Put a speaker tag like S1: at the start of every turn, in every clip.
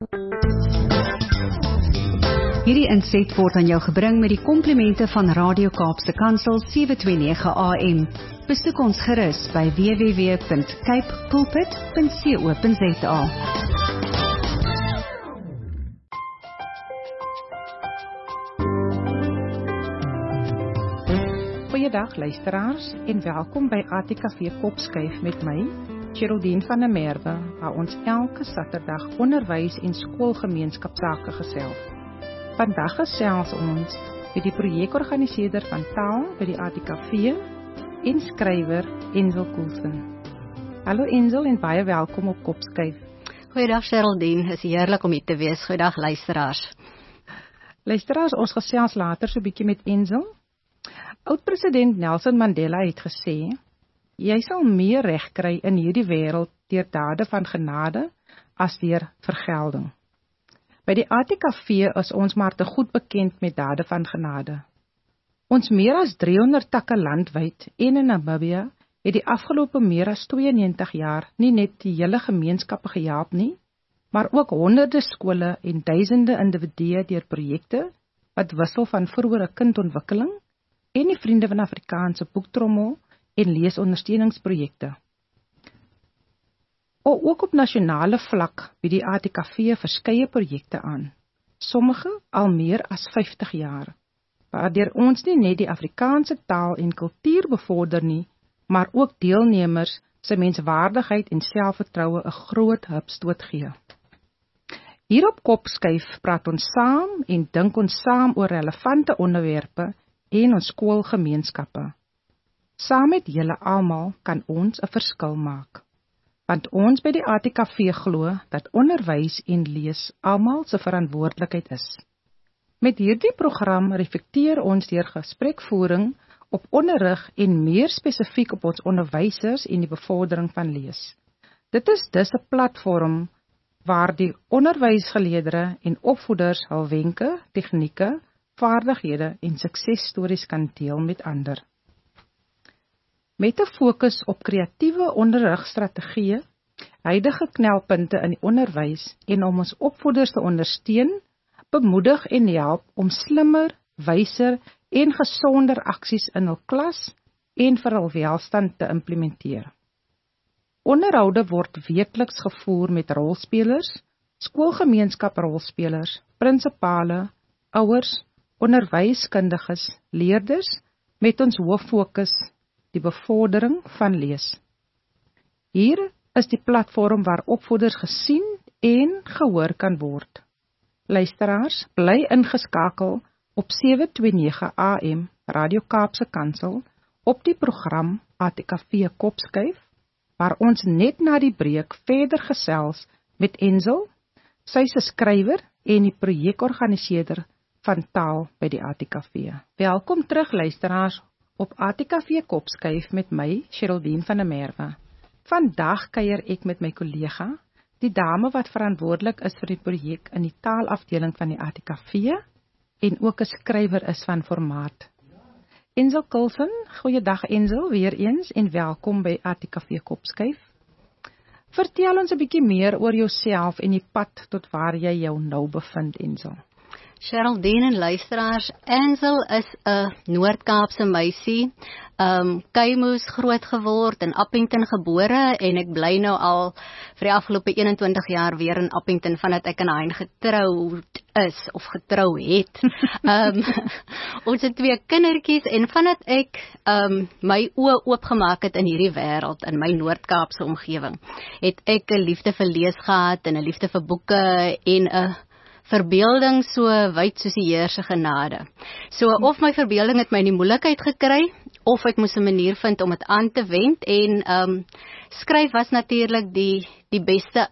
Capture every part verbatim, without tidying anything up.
S1: Hierdie inset word aan jou gebring met die komplimente van Radio Kaapse Kansel sewe twee nege A M. Besoek ons gerus by w w w punt cape pulpit punt co punt za.
S2: Goeiedag luisteraars en welkom by A T K V Kopskuif met my, Geraldine van der Merwe, waar ons elke Saterdag onderwys en skoolgemeenskapsake gesels. Vandag gesels ons met die projekorganiseerder van taal by die A T K V en skrywer Ensel Coulson. Hallo Ensel en baie welkom op Kopskuif.
S3: Goeiedag Geraldine, is heerlik om hier te wees. Goeiedag luisteraars.
S2: Luisteraars, ons gesels later so 'n bietjie met Ensel. Oud-president Nelson Mandela het gesê, jy sal meer reg kry in hierdie wêreld deur dade van genade as deur vergelding. By die A T K V is ons maar te goed bekend met dade van genade. Ons meer as driehonderd takke landwyd en in Namibië het die afgelope meer as twee en negentig jaar nie net die hele gemeenskappe gehelp nie, maar ook honderde skole en duisende individue deur projekte wat wissel van vroeëre kindontwikkeling en die Vriende van Afrikaanse boektrommel en leesondersteuningsprojekte. Ook op nasionale vlak bied die A T K V verskeie projekte aan, sommige al meer as vyftig jaar, waardeur ons nie net die Afrikaanse taal en kultuur bevorder nie, maar ook deelnemers se menswaardigheid en selfvertroue 'n groot hupstoot gee. Hier op Kopskuif praat ons saam en dink ons saam oor relevante onderwerpe en ons skoolgemeenskappe. Saam met julle almal kan ons 'n verskil maak, want ons by die A T K V glo dat onderwys en lees almal se verantwoordelikheid is. Met hierdie program reflekteer ons deur gesprekvoering op onderrig en meer spesifiek op ons onderwysers en die bevordering van lees. Dit is dus 'n platform waar die onderwysgeleerders en opvoeders hul wenke, tegnieke, vaardighede en suksesstories kan deel met ander. Met 'n fokus op kreatiewe onderrigstrategieë, huidige knelpunte in die onderwys en om ons opvoeders te ondersteun, bemoedig en help om slimmer, wyser en gesonder aksies in hul klas en vir hul welstand te implementeer. Onderhoude word weekliks gevoer met rolspelers, skoolgemeenskap rolspelers, prinsipale, ouers, onderwyskundiges, leerders, met ons hooffokus die bevordering van lees. Hier is die platform waar opvoeders gesien en gehoor kan word. Luisteraars, bly ingeskakel op sewe twee nege A M Radio Kaapse Kansel op die program A T K V Kopskuif, waar ons net na die breek verder gesels met Ensel, sy is 'n skrywer en die projekorganiseerder van taal by die A T K V. Welkom terug luisteraars op A T K V Kopskuif met my, Geraldine van der Merwe. Vandag kuier ek met my kollega, die dame wat verantwoordelik is vir die projek in die taalafdeling van die A T K V en ook 'n skrywer is van formaat. Ensel Coulson, goeiedag Ensel, weer eens en welkom by A T K V Kopskuif. Vertel ons 'n bietjie meer oor jouself en die pad tot waar jy jou nou bevind, Ensel.
S3: Geraldine en luisteraars, Ensel is 'n Noord-Kaapse meisie, um, Kuimoes groot geword, in Appington gebore en ek bly nou al vir die afgelope eenentwintig jaar weer in Appington vandat ek in Hein getroud is of getrou het. um, ons het twee kindertjies en vandat ek um, my oë oopgemaak het in hierdie wêreld, in my Noord-Kaapse omgewing, het ek 'n liefde vir lees gehad en 'n liefde vir boeke en 'n verbeelding so wyd soos die Heer se genade. So of my verbeelding het my in die moeilikheid gekry, of ek moes 'n manier vind om dit aan te wend, en um, skryf was natuurlik die, die beste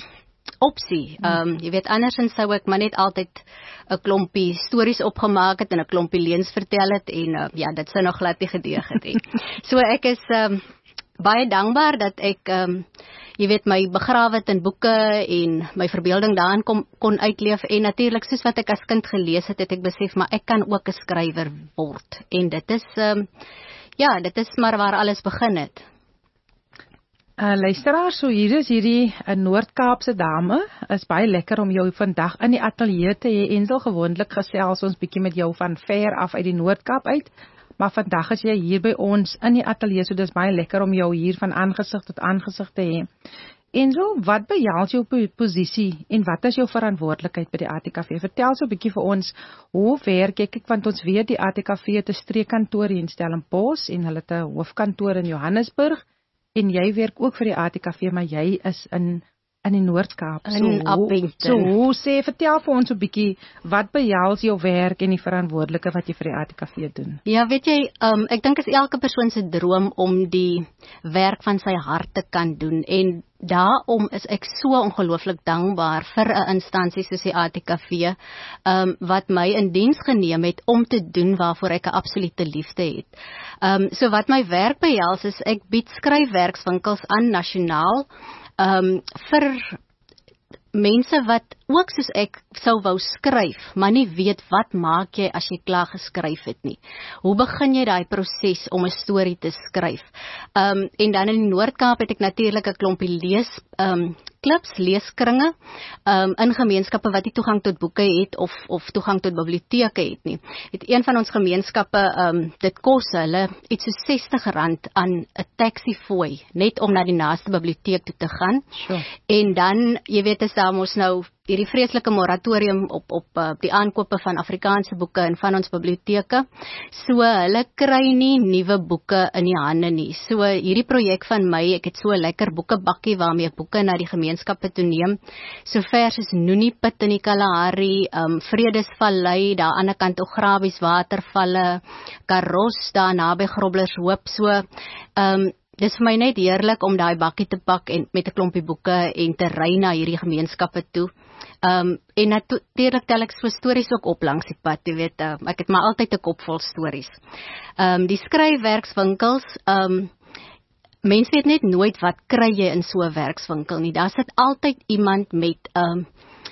S3: opsie. Um, jy weet, andersins sou ek maar net altyd 'n klompie stories opgemaak het en 'n klompie leuns vertel het, en uh, ja, dit sou nog glad nie gedeeg het nie. So ek is um, baie dankbaar dat ek um, jy weet, my begrawe het in boeke en my verbeelding daarin kom, kon uitleef, en natuurlik soos wat ek as kind gelees het, het ek besef, maar ek kan ook 'n skrywer word, en dit is um, ja, dit is maar waar alles begin het.
S2: Uh, luisteraar, so hier is hierdie uh, Noord-Kaapse dame, is baie lekker om jou vandag in die ateljee te hê. Ensel, gewoonlik gesels ons bietjie met jou van ver af uit die Noord-Kaap uit, maar vandag is jy hier by ons in die ateljee, so dis baie lekker om jou hier van aangesig tot aangesig te hê. Ensel, wat behels jou posisie en wat is jou verantwoordelikheid by die A T K V? Vertel so 'n bietjie vir ons, hoe werk jy? Kyk, want ons weet die A T K V het 'n streekkantoor hier in Stellenbosch en hulle het 'n hoofkantoor in Johannesburg. En jy werk ook vir die A T K V, maar jy is in in die Noord-Kaap.
S3: In so, Appington.
S2: So, hoe sê, vertel vir ons 'n bietjie, wat behels jou werk en die verantwoordelike wat jy vir die A T K V doen?
S3: Ja, weet jy, um, ek dink is elke persoon se droom om die werk van sy hart te kan doen. En daarom is ek so ongelooflik dankbaar vir 'n instansie soos die A T K V, um, wat my in diens geneem het om te doen waarvoor ek 'n absolute liefde het. Um, so wat my werk behels is, ek bied skryfwerkswinkels aan nasionaal, um, vir mense wat ook soos ek sou wou skryf, maar nie weet wat maak jy as jy klaar geskryf het nie. Hoe begin jy daai proses om 'n storie te skryf? Um, en dan in die Noord-Kaap het ek natuurlik 'n klompie lees um, klubs, leeskringe, um, in gemeenskappe wat nie toegang tot boeke het of, of toegang tot biblioteke het nie. Het een van ons gemeenskappe, um, dit kos hulle iets so sestig rand aan 'n taxifooi, net om na die naaste biblioteek toe te gaan.
S2: Sure.
S3: En dan, jy weet, is daar mos nou hierdie vreeslike moratorium op op uh, die aankope van Afrikaanse boeke in van ons biblioteke. So hulle kry nie nuwe boeke in die hande nie. So hierdie projek van my, ek het so 'n lekker boekebakkie waarmee ek boeke na die gemeenskappe toe neem. So vers is Noeniepit in die Kalahari, um, Vredesvallei, daar aan die ander kant Ograbies watervalle, Karos daar naby Groblershoop. So um, dis vir my net heerlik om daai bakkie te pak en met 'n klompie boeke en te ry na hierdie gemeenskappe toe. Um, en natuurlik tel ek so stories ook op langs die pad, jy weet, uh, ek het maar altyd 'n kop vol stories. Um, die skryfwerkswinkels, um, mense weet net nooit wat kry jy in so 'n werkswinkel nie. Daar sit altyd iemand met um,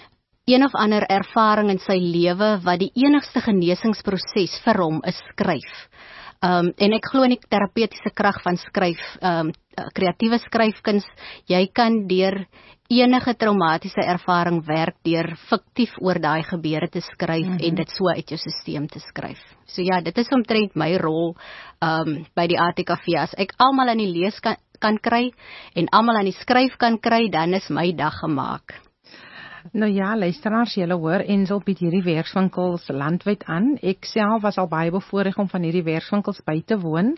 S3: een of ander ervaring in sy lewe wat die enigste genesingsproses vir hom is skryf. Um, en ek glo in die terapeutiese krag van skryf, um, kreatiewe skryfkuns. Jy kan deur enige traumatiese ervaring werk deur fiktief oor daai gebeure te skryf mm-hmm. en dit so uit jou stelsel te skryf. So ja, dit is omtrent my rol um, by die A T K V. As ek almal aan die lees kan, kan kry en almal aan die skryf kan kry, dan is my dag gemaak.
S2: Nou ja, luisteraars, julle hoor, Ensel bied hierdie werkswinkels landwyd aan. Ek self was al baie bevoorreg om van hierdie werkswinkels by te woon.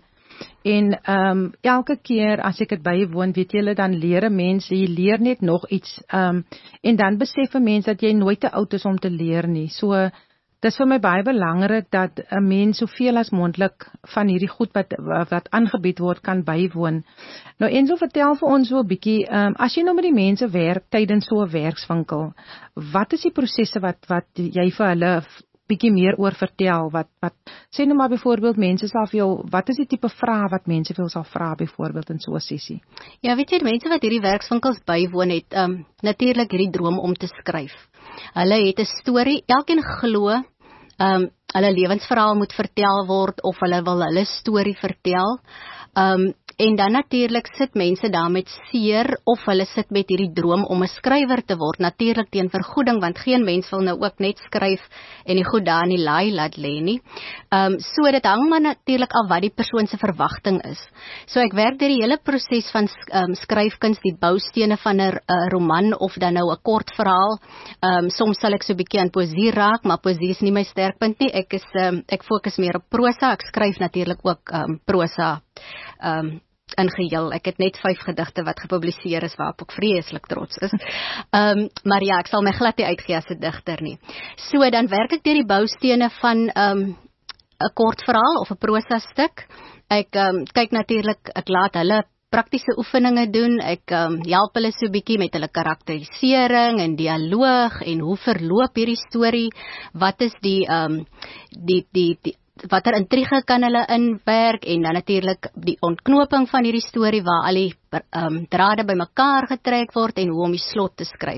S2: En um, elke keer as ek dit bywoon, weet julle, dan leer mense, jy leer net nog iets. Um, en dan besef mense dat jy nooit te oud is om te leer nie. So, dis vir my baie belangrik dat 'n mens soveel as moontlik van hierdie goed wat wat aangebied word kan bywoon. Nou Ensel, vertel vir ons so 'n bietjie, um, as jy nou met die mense werk tydens so 'n werkswinkel, wat is die prosesse wat wat jy vir hulle bietjie meer oor vertel? Wat wat sê nou maar byvoorbeeld mense sal vir jou, wat is die tipe vrae wat mense vir jou sal vra byvoorbeeld in so 'n sessie?
S3: Ja, weet jy, mense wat hierdie werkswinkels bywoon het, um, natuurlik hierdie droom om te skryf. Hulle het 'n storie, elkeen glo Um, hulle lewensverhaal moet vertel word of hulle wil hulle storie vertel. Um, en dan natuurlik sit mense daar met seer of hulle sit met hierdie droom om 'n skrywer te word, natuurlik teen vergoeding, want geen mens wil nou ook net skryf en die goed daar in die laai laat lê nie. Um, so dit hang maar natuurlik af wat die persoon se verwagting is. So ek werk deur die hele proses van um, skryfkuns, die boustene van 'n uh, roman of dan nou 'n kort verhaal. Um, soms sal ek so 'n bietjie aan poesie raak, maar poesie is nie my sterkpunt nie. Ek is um, ek fokus meer op prosa. Ek skryf natuurlik ook um, prosa um, in geheel. Ek het net vyf gedigte wat gepubliseer is waarop ek vreeslik trots is. Um, maar ja, ek sal my glad nie uitgee as 'n digter nie. So dan werk ek deur die boustene van 'n um, kort verhaal of 'n prosa stuk. Ek um, kyk natuurlik, ek laat hulle praktiese oefeninge doen. Ek um, help hulle so 'n bietjie met hulle karakterisering en dialoog en hoe verloop hierdie storie? Wat is die um, die die die watter intrige kan hulle inwerk en dan natuurlik die ontknoping van hierdie storie waar al die um, drade bymekaar getrek word en hoe om die slot te skryf.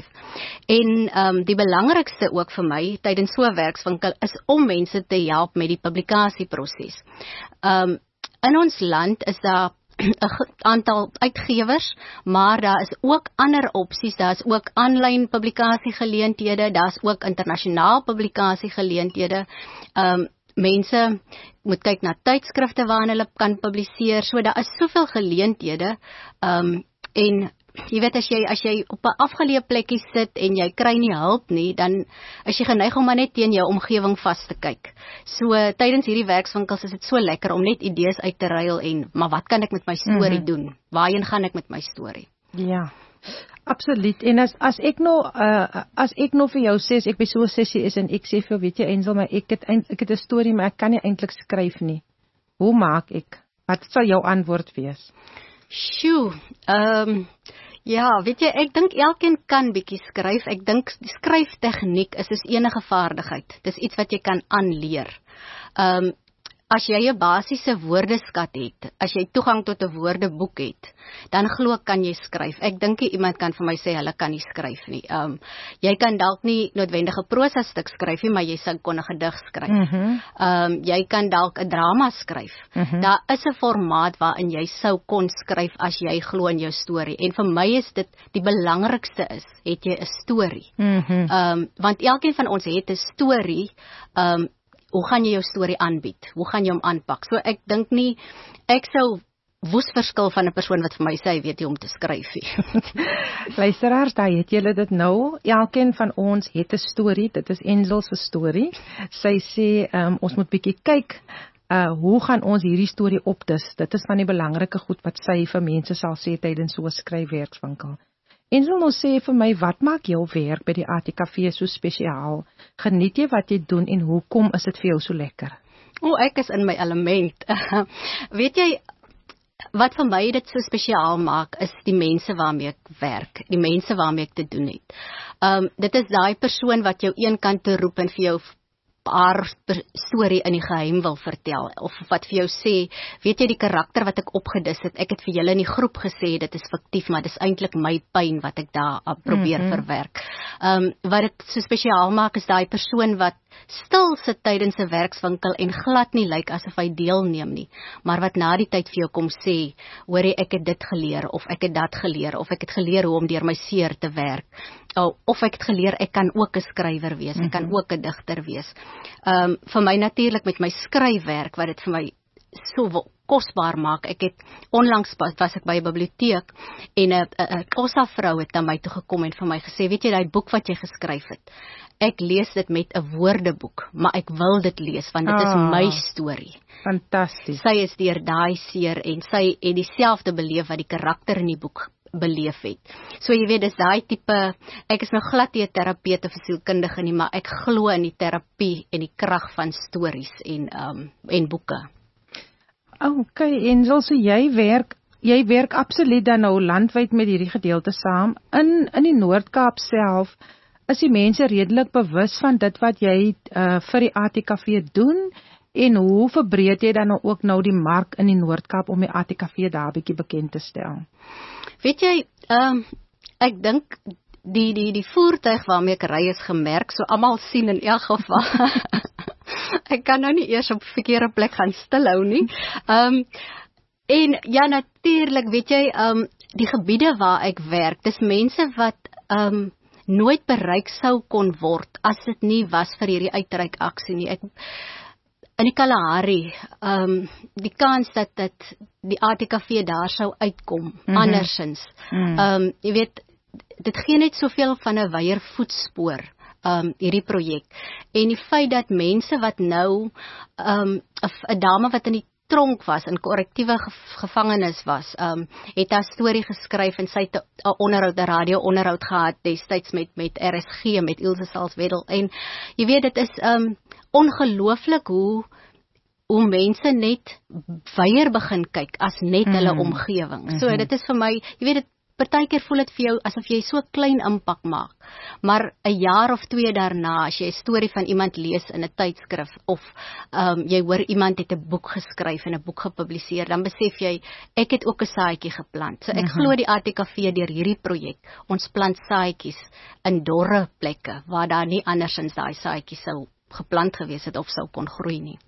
S3: En um, die belangrikste ook vir my tydens so 'n werkswinkel is om mense te help met die publikasieproses. Um, in ons land is daar 'n aantal uitgewers, maar daar is ook ander opsies, daar is ook aanlyn publikasiegeleenthede, daar is ook internasionaal publikasiegeleenthede. Um, mense moet kyk na tydskrifte waarin hulle kan publiseer, so daar is soveel geleenthede, um, en jy weet, as jy, as jy op 'n afgeleë plekkie sit en jy kry nie hulp nie, dan is jy geneig om maar net teen jou omgewing vas te kyk. So, tydens hierdie werkswinkels is dit so lekker om net idees uit te ruil en, maar wat kan ek met my storie mm-hmm. doen? Waarheen gaan ek met my storie?
S2: Ja, absoluut. En as, as ek nou, uh, as ek nou vir jou sê, as ek by so 'n sessie is en ek sê vir jou, weet jy, Ensel, maar ek het, ek het 'n storie, maar ek kan nie eintlik skryf nie. Hoe maak ek? Wat sal jou antwoord wees?
S3: Sjoe, ehm, um, ja, weet jy, ek dink elkeen kan bietjie skryf. Ek dink die skryftechniek is soos enige vaardigheid. Dis iets wat jy kan aanleer. Ehm, um, as jy 'n basiese woordeskat het, as jy toegang tot 'n woordeboek het, dan glo ek kan jy skryf. Ek dink nie iemand kan vir my sê hulle kan nie skryf nie. Ehm, um, jy kan dalk nie noodwendige prosa stuk skryf nie, maar jy sou kon 'n gedig skryf. Ehm, mm-hmm. um, jy kan dalk 'n drama skryf. Mm-hmm. Daar is 'n formaat waarin jy sou kon skryf as jy glo in jou storie. En vir my is dit die belangrikste is, het jy 'n storie. Mm-hmm. um, want elkeen van ons het 'n storie. Um, Hoe gaan jy jou storie aanbied? Hoe gaan jy hom aanpak? So ek dink nie, ek sou woes verskil van 'n persoon wat vir my sê, weet jy, om te skryf nie.
S2: Luisteraars, daar het julle dit nou. Elkeen van ons het 'n storie. Dit is Ensel se storie. Sy sê, um, ons moet bietjie kyk, uh, hoe gaan ons hierdie storie opdis? Dit is van die belangrike goed wat sy vir mense sal sê tydens so 'n skryfwerkswinkel. Ensel, nou sê vir my, wat maak jou werk by die A T K V so spesiaal? Geniet jy wat jy doen en hoekom is dit vir jou so lekker?
S3: O, ek is in my element. Weet jy, wat vir my dit so spesiaal maak, is die mense waarmee ek werk, die mense waarmee ek te doen het. Um, dit is daai persoon wat jou een kant toe roep en vir jou haar storie in die geheim wil vertel, of wat vir jou sê, weet jy die karakter wat ek opgedis het, ek het vir julle in die groep gesê, dit is fiktief, maar dit is eintlik my pyn wat ek daar probeer mm-hmm. verwerk. Um, wat dit so spesiaal maak, is daai persoon wat stil sit tydens 'n werkswinkel en glad nie lyk asof hy deelneem nie, maar wat na die tyd vir jou kom sê, hoorie, ek het dit geleer, of ek het dat geleer, of ek het geleer hoe om deur my seer te werk, of ek het geleer, ek kan ook 'n skrywer wees, mm-hmm. ek kan ook 'n digter wees. Um, vir my natuurlik met my skryfwerk, wat dit vir my so kosbaar maak. Ek het onlangs was ek by 'n biblioteek en 'n 'n Xhosa vrou het na my toe gekom en vir my gesê, weet jy, daai boek wat jy geskryf het, ek lees dit met 'n woordeboek, maar ek wil dit lees want dit ah, is my storie.
S2: Fantasties.
S3: Sy is deur daai seer en sy het dieselfde beleef wat die karakter in die boek beleef het. So jy weet, dis daai tipe, ek is nou glad nie 'n terapeut of 'n sielkundige nie, maar ek glo in die terapie en die krag van stories en um, en boeke.
S2: Ok, Ensel, so jy werk, jy werk absoluut dan nou landwyd met hierdie gedeelte saam. In, in die Noord-Kaap self, is die mense redelik bewus van dit wat jy uh, vir die A T K V doen, en hoe verbreed jy dan nou ook nou die mark in die Noord-Kaap om die A T K V daar bietjie bekend te stel?
S3: Weet jy, um, ek dink die, die, die voertuig waarmee ek ry is gemerk, so almal sien in elk geval. Ek kan nou nie eers op verkeerde plek gaan stilhou nie. Um, en ja, natuurlik, weet jy, um, die gebiede waar ek werk, dis mense wat um, nooit bereik sou kon word, as dit nie was vir hierdie uitreik aksie nie. Ek, in die Kalahari, um, die kans dat dit die A T K V daar sou uitkom, mm-hmm. andersins, mm. um, jy weet, dit gee net soveel van 'n wyeer voetspoor, um, hierdie projek, en die feit dat mense wat nou, um, 'n dame wat in die tronk was, in korrektiewe gevangenis was, um, het haar storie geskryf en sy het 'n onderhoud, 'n radio-onderhoud gehad destyds met met R S G, met Ilse Salzwedel, en jy weet, dit is um, ongelooflik hoe hoe mense net weier begin kyk as net hulle mm. omgewing. Mm-hmm. So dit is vir my, jy weet, dit partykeer voel dit vir jou asof jy so klein impak maak, maar 'n jaar of twee daarna, as jy 'n storie van iemand lees in 'n tydskrif, of um, jy hoor iemand het 'n boek geskryf en 'n boek gepubliseer, dan besef jy, ek het ook 'n saadjie geplant. So ek mm-hmm. glo die A T K V deur hierdie projek, ons plant saadjies in dorre plekke, waar daar nie andersins daai saadjies sou geplant gewees het of sou kon groei nie.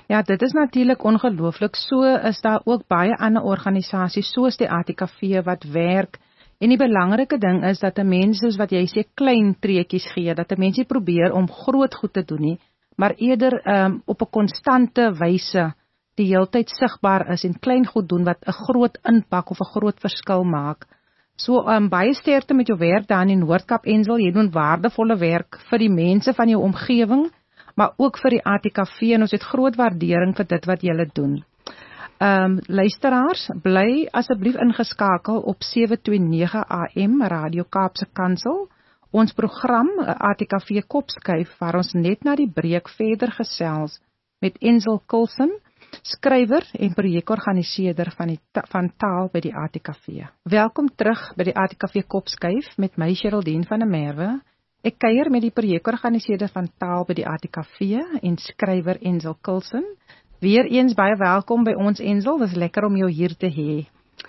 S2: Ja, dit is natuurlik ongelooflik. So is daar ook baie ander organisasies soos die A T K V wat werk. En die belangrike ding is dat 'n mens, soos wat jy sê, klein treetjies gee, dat 'n mens nie probeer om groot goed te doen nie, maar eerder um, op 'n konstante wyse die heeltyd sigbaar is en klein goed doen wat 'n groot impak of 'n groot verskil maak. So um, baie sterkte met jou werk daar in die Noord-Kaap, Ensel. Jy doen waardevolle werk vir die mense van jou omgewing, maar ook vir die A T K V, en ons het groot waardering vir dit wat julle doen. Um, luisteraars, bly asseblief ingeskakel op sewe twee nege A M Radio Kaapse Kansel. Ons program A T K V Kopskuif, waar ons net na die breek verder gesels met Ensel Coulson, skrywer en projekorganiseerder van die ta van taal by die A T K V. Welkom terug by die A T K V Kopskuif met my Geraldine van der Merwe. Ek kuier met die projekorganiseerder van taal by die A T K V en skrywer Ensel Coulson. Weereens baie welkom by ons, Ensel. Dis lekker om jou hier te hê.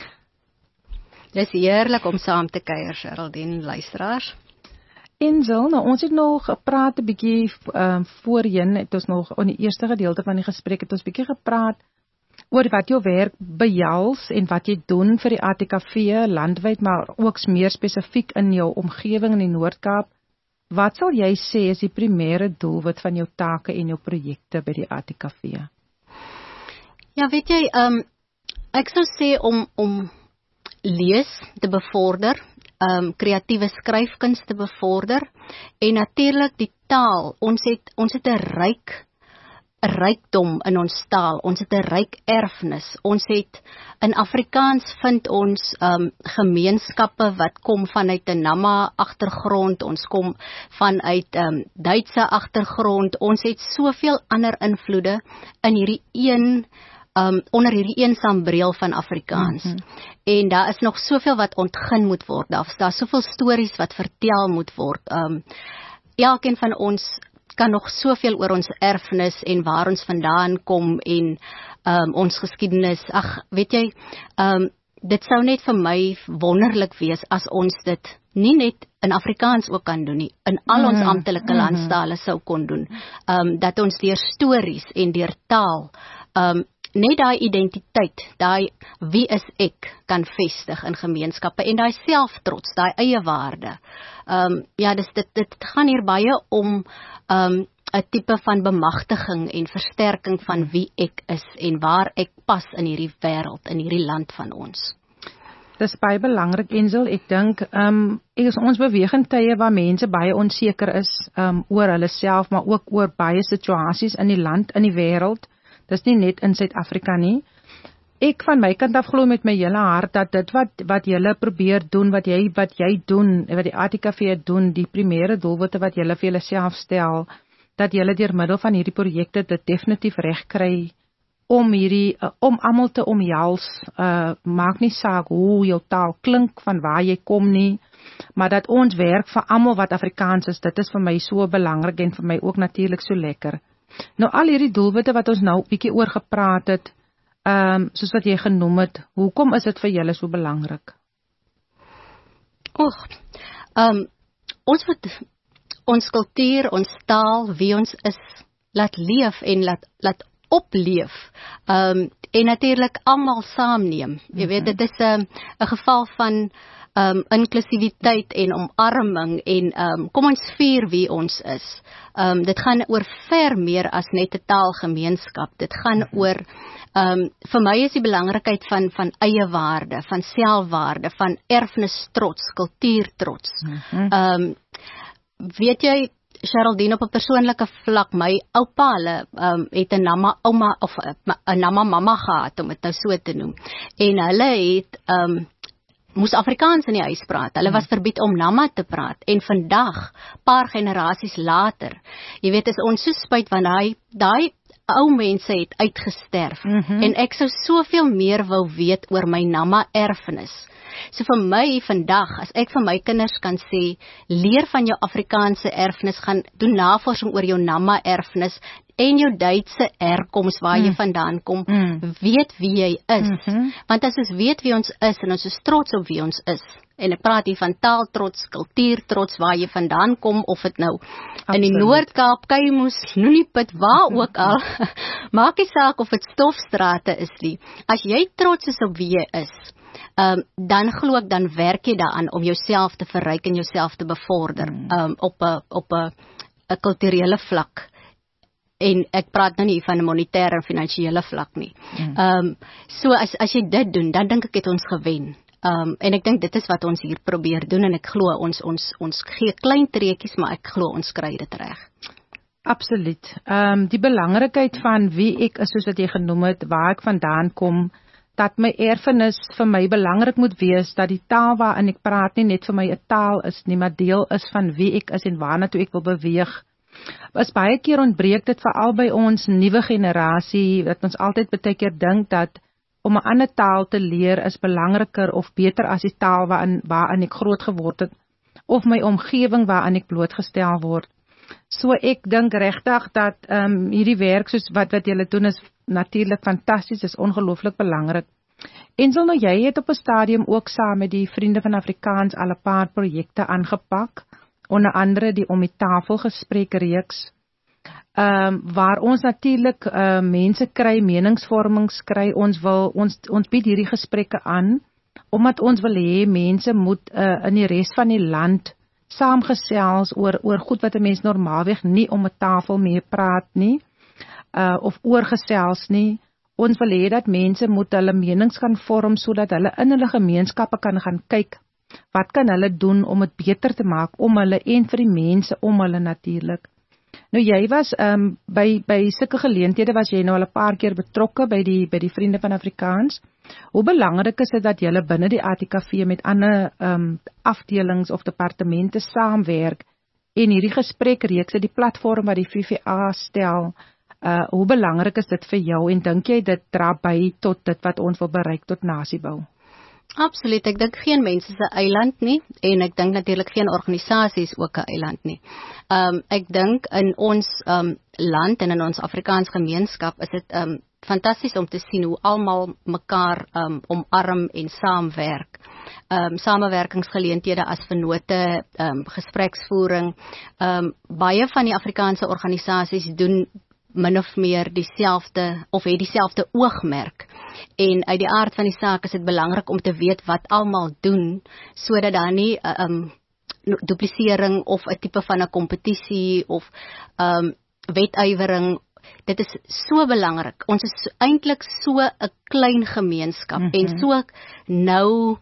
S3: Dis heerlik om saam te kuier, Geraldine, luisteraars.
S2: Ensel, nou ons het nog gepraat 'n bietjie um, voorheen, het ons nog in die eerste gedeelte van die gesprek het ons bietjie gepraat oor wat jou werk behels en wat jy doen vir die A T K V landwyd, maar ook meer spesifiek in jou omgewing in die Noord-Kaap. Wat sal jy sê is die primêre doelwit van jou take en jou projekte by die A T K V?
S3: Ja, weet jy, um, ek sou sê om, om lees te bevorder, um, kreatiewe skryfkuns te bevorder, en natuurlik die taal. Ons het, ons het 'n ryk, 'n rykdom in ons taal, ons het 'n ryk erfenis. Ons het, in Afrikaans vind ons um, gemeenskappe wat kom vanuit 'n Nama agtergrond, ons kom vanuit um, Duitse agtergrond, ons het soveel ander invloede in hierdie een Um, onder hierdie eensaambreel van Afrikaans. Mm-hmm. En daar is nog soveel wat ontgin moet word, daar is daar soveel stories wat vertel moet word. Um, elkeen van ons kan nog soveel oor ons erfenis en waar ons vandaan kom en um, ons geskiedenis. Ag, weet jy, um, dit sou net vir my wonderlik wees as ons dit nie net in Afrikaans ook kan doen nie, in al ons amptelike mm-hmm. landstale sou kon doen. Um, dat ons deur stories en deur taal um, net daai identiteit, daai wie is ek, kan vestig in gemeenskappe en daai selftrots, daai eie waarde. Um, ja, dis, dit, dit gaan hier baie om um, 'n tipe van bemagtiging en versterking van wie ek is en waar ek pas in hierdie wêreld, in hierdie land van ons.
S2: Dis baie belangrik, Ensel. Ek dink, um, ek is ons beweeg in tye waar mense baie onseker is um, oor hulle self, maar ook oor baie situasies in die land, in die wêreld. Dis nie net in Suid-Afrika nie. Ek van my kant af glo met my hele hart dat dit wat wat julle probeer doen, wat jy wat jy doen, wat die A T K V doen, die primêre doelwitte wat julle vir julle self stel, dat julle deur middel van hierdie projekte dit definitief reg kry om hierdie uh, om almal te omhels. Uh, maak nie saak hoe jou taal klink, van waar jy kom nie, maar dat ons werk vir almal wat Afrikaans is. Dit is vir my so belangrik en vir my ook natuurlik so lekker. Nou al hierdie doelwitte wat ons nou bietjie oor gepraat het, um, soos wat jy genoem het, hoekom is dit vir julle so belangrik?
S3: Och, um, ons moet ons kultuur, ons taal, wie ons is, laat leef en laat, laat opleef, um, en natuurlik almal saamneem. Jy weet, dit is 'n um, geval van Um, inklusiwiteit en omarming en um, kom ons vier wie ons is. Um, dit gaan oor ver meer as net 'n taalgemeenskap. Dit gaan oor, um, vir my is die belangrikheid van, van eie waarde, van selfwaarde, van erfenistrots, kultuurtrots. Mm-hmm. um, weet jy, Geraldine, op 'n persoonlike vlak, my oupa, hulle um, het 'n Nama ouma of 'n Nama mamma gehad, om dit nou so te noem. En hulle het um, moes Afrikaans in die huis praat. Hulle was verbied om Nama te praat. En vandag, paar generasies later, jy weet, is ons so spyt, want daai daai ou mense het uitgesterf. Mm-hmm. En ek sou soveel meer wou weet oor my Nama erfenis. So vir my vandag, as ek vir my kinders kan sê, leer van jou Afrikaanse erfenis, gaan doen navorsing oor jou Nama erfenis en jou Duitse herkoms waar mm. jy vandaan kom, mm. weet wie jy is. Mm-hmm. Want as ons weet wie ons is en ons is trots op wie ons is, en ek praat hier van taal trots, kultuur trots, waar jy vandaan kom, of het nou Absoluut. In die Noord-Kaap, Kuilsrivier, Snoeliepit, waar ook al, maak nie saak of het stofstrate is nie. As jy trots is op wie jy is, um, dan glo ek, dan werk jy daaraan om jouself te verryk en jouself te bevorder, um, op 'n op 'n 'n kulturele vlak. En ek praat nou nie van 'n monetêre en finansiële vlak nie. Mm. Um, so as as jy dit doen, dan dink ek het ons gewen. Um, en ek dink dit is wat ons hier probeer doen, en ek glo ons ons ons gee klein treetjies, maar ek glo ons kry dit reg.
S2: Absoluut. Um, die belangrikheid van wie ek is, soos wat jy genoem het, waar ek vandaan kom, dat my erfenis vir my belangrik moet wees, dat die taal waarin ek praat nie net vir my 'n taal is nie, maar deel is van wie ek is en waarna toe ek wil beweeg. As baie keer ontbreek dit veral by ons nuwe generasie, dat ons altyd baie keer dink dat om 'n ander taal te leer is belangriker of beter as die taal waarin, waarin ek groot geword het, of my omgewing waarin ek blootgestel word. So ek dink regtig dat um, hierdie werk soos wat wat julle doen is natuurlik fantasties, is ongelooflik belangrik. Ensel, nou jy het op 'n stadium ook saam met die Vriende van Afrikaans al 'n paar projekte aangepak, onder andere die Om die Tafel gesprek reeks, um, waar ons natuurlik uh, mense kry, meningsvormings kry, ons wil, ons, ons bied hierdie gesprekke aan, omdat ons wil hê, mense moet uh, in die res van die land saamgesels oor, oor goed wat 'n mens normaalweg nie om 'n tafel mee praat nie, uh, of oorgesels nie. Ons wil hê dat mense moet hulle menings kan vorm, sodat hulle in hulle gemeenskappe kan gaan kyk, wat kan hulle doen om dit beter te maak, om hulle en vir die mense om hulle natuurlik. Nou jy was, um, by, by sulke geleenthede was jy nou al 'n paar keer betrokke by die, by die Vriende van Afrikaans. Hoe belangrik is dit dat julle binne die A T K V met ander um, afdelings of departemente saamwerk, en hierdie gesprekreekse, die platform wat die V V A stel, uh, hoe belangrik is dit vir jou, en dink jy dit dra by tot dit wat ons wil bereik, tot nasiebou?
S3: Absoluut, ek dink geen mens is 'n eiland nie, en ek dink natuurlik geen organisasie is ook 'n eiland nie. Um, ek dink in ons um, land en in ons Afrikaans gemeenskap is dit um, fantasties om te sien hoe almal mekaar um, omarm en saamwerk. Um, samewerkingsgeleenthede as vennote, um, gespreksvoering. Um, baie van die Afrikaanse organisasies doen min of meer dieselfde, of het dieselfde oogmerk. En uit die aard van die saak is dit belangrik om te weet wat almal doen, sodat daar nie um, duplisering of 'n tipe van 'n kompetisie of um, wetywering. Dit is so belangrik. Ons is eintlik so 'n klein gemeenskap, mm-hmm. en so nou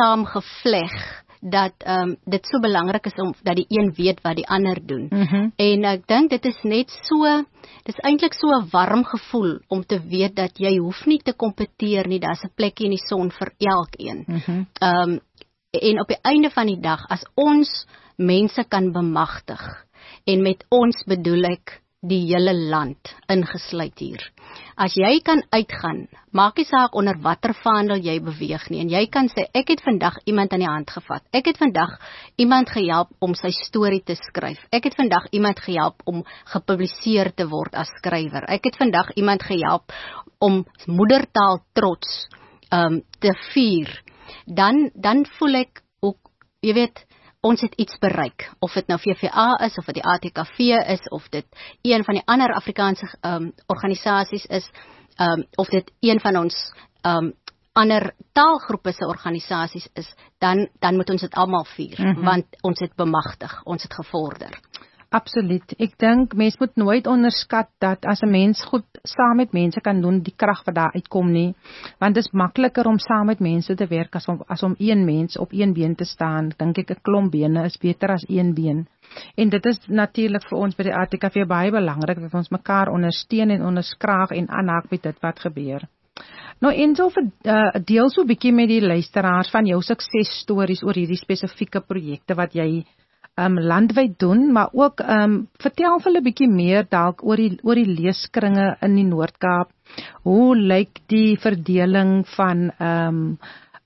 S3: saamgevleg, dat um, dit so belangrik is om dat die een weet wat die ander doen. Mm-hmm. En ek dink dit is net so, dit is eintlik so 'n warm gevoel om te weet dat jy hoef nie te kompeteer nie, daar's 'n plekkie in die son vir elkeen. Mm-hmm. Um, en op die einde van die dag, as ons mense kan bemagtig, en met ons bedoel ek die hele land ingesluit hier. As jy kan uitgaan, maak nie saak onder watter vaandel jy beweeg nie, en jy kan sê, ek het vandag iemand aan die hand gevat, ek het vandag iemand gehelp om sy storie te skryf, ek het vandag iemand gehelp om gepubliseer te word as skrywer, ek het vandag iemand gehelp om moedertaal trots um, te vier, dan, dan voel ek ook, jy weet, ons het iets bereik, of dit nou V V A is, of dit die A T K V is, of dit een van die ander Afrikaanse um, organisasies is, um, of dit een van ons um, ander taalgroepe se organisasies is, dan, dan moet ons dit almal vier, mm-hmm. want ons het bemagtig, ons het gevorder.
S2: Absoluut. Ek dink mens moet nooit onderskat dat as 'n mens goed saam met mense kan doen, die krag wat daar uitkom nie, want dit is makliker om saam met mense te werk as om, as om een mens op een been te staan. Dink ek 'n klomp bene is beter as een been. En dit is natuurlik vir ons by die A T K V baie belangrik dat ons mekaar ondersteun en onderskraag en aanhaak met dit wat gebeur. Nou Ensel, uh, deel so 'n bietjie met die luisteraars van jou suksesstories oor hierdie spesifieke projekte wat jy Um, landwyd doen, maar ook um, vertel vir hulle 'n bietjie meer dalk oor die, oor die leeskringe in die Noord-Kaap. Hoe lyk die verdeling van um,